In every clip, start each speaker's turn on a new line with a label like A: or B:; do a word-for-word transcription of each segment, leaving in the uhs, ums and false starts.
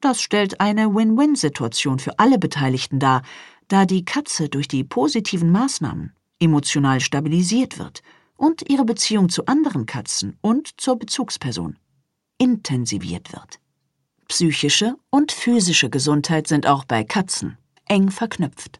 A: Das stellt eine Win-Win-Situation für alle Beteiligten dar, da die Katze durch die positiven Maßnahmen emotional stabilisiert wird und ihre Beziehung zu anderen Katzen und zur Bezugsperson intensiviert wird. Psychische und physische Gesundheit sind auch bei Katzen eng verknüpft.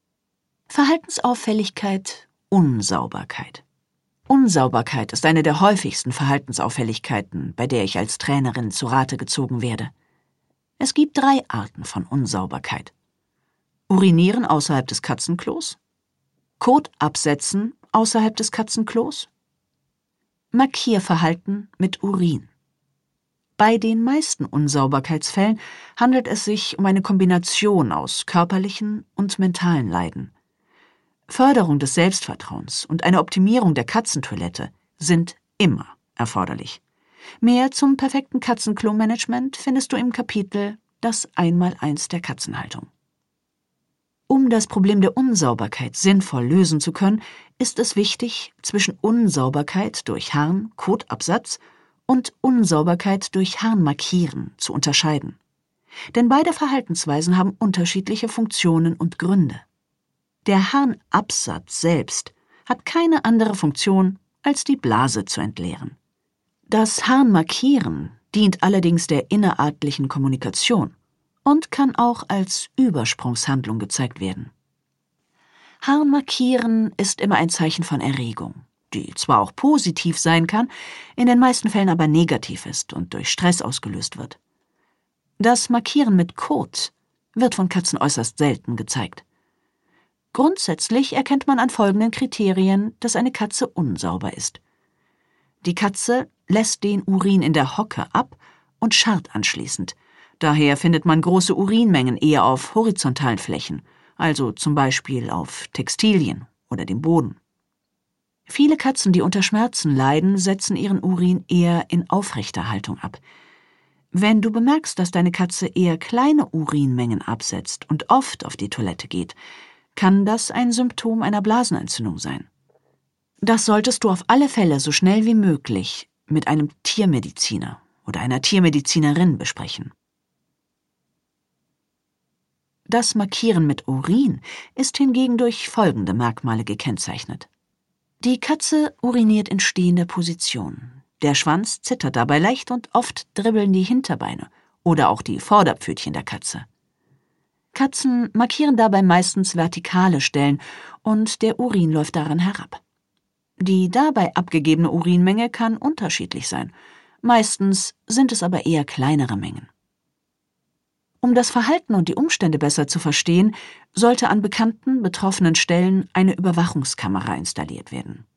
A: Verhaltensauffälligkeit, Unsauberkeit. Unsauberkeit ist eine der häufigsten Verhaltensauffälligkeiten, bei der ich als Trainerin zu Rate gezogen werde. Es gibt drei Arten von Unsauberkeit: Urinieren außerhalb des Katzenklos, Kot absetzen außerhalb des Katzenklos, Markierverhalten mit Urin. Bei den meisten Unsauberkeitsfällen handelt es sich um eine Kombination aus körperlichen und mentalen Leiden. Förderung des Selbstvertrauens und eine Optimierung der Katzentoilette sind immer erforderlich. Mehr zum perfekten Katzenklo-Management findest du im Kapitel Das Einmaleins der Katzenhaltung. Um das Problem der Unsauberkeit sinnvoll lösen zu können, ist es wichtig, zwischen Unsauberkeit durch Harn, Kotabsatz und Unsauberkeit durch Harnmarkieren zu unterscheiden. Denn beide Verhaltensweisen haben unterschiedliche Funktionen und Gründe. Der Harnabsatz selbst hat keine andere Funktion, als die Blase zu entleeren. Das Harnmarkieren dient allerdings der innerartlichen Kommunikation und kann auch als Übersprungshandlung gezeigt werden. Harnmarkieren ist immer ein Zeichen von Erregung, die zwar auch positiv sein kann, in den meisten Fällen aber negativ ist und durch Stress ausgelöst wird. Das Markieren mit Kot wird von Katzen äußerst selten gezeigt. Grundsätzlich erkennt man an folgenden Kriterien, dass eine Katze unsauber ist. Die Katze lässt den Urin in der Hocke ab und scharrt anschließend. Daher findet man große Urinmengen eher auf horizontalen Flächen, also zum Beispiel auf Textilien oder dem Boden. Viele Katzen, die unter Schmerzen leiden, setzen ihren Urin eher in aufrechter Haltung ab. Wenn du bemerkst, dass deine Katze eher kleine Urinmengen absetzt und oft auf die Toilette geht, kann das ein Symptom einer Blasenentzündung sein. Das solltest du auf alle Fälle so schnell wie möglich mit einem Tiermediziner oder einer Tiermedizinerin besprechen. Das Markieren mit Urin ist hingegen durch folgende Merkmale gekennzeichnet. Die Katze uriniert in stehender Position. Der Schwanz zittert dabei leicht und oft dribbeln die Hinterbeine oder auch die Vorderpfötchen der Katze. Katzen markieren dabei meistens vertikale Stellen und der Urin läuft daran herab. Die dabei abgegebene Urinmenge kann unterschiedlich sein. Meistens sind es aber eher kleinere Mengen. Um das Verhalten und die Umstände besser zu verstehen, sollte an bekannten, betroffenen Stellen eine Überwachungskamera installiert werden.